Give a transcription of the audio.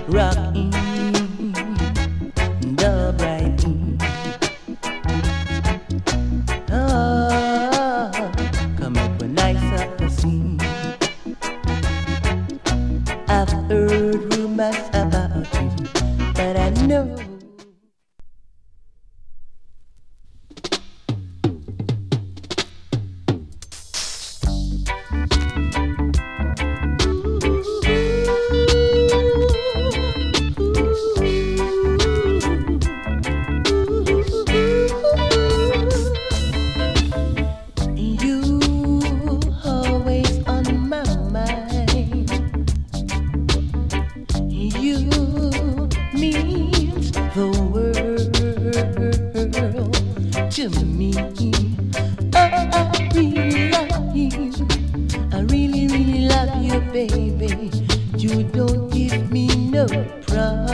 rocking the bright. Oh, come up a nice up the scene. I've heard rumors about you, but I know. Baby, you don't give me no problem.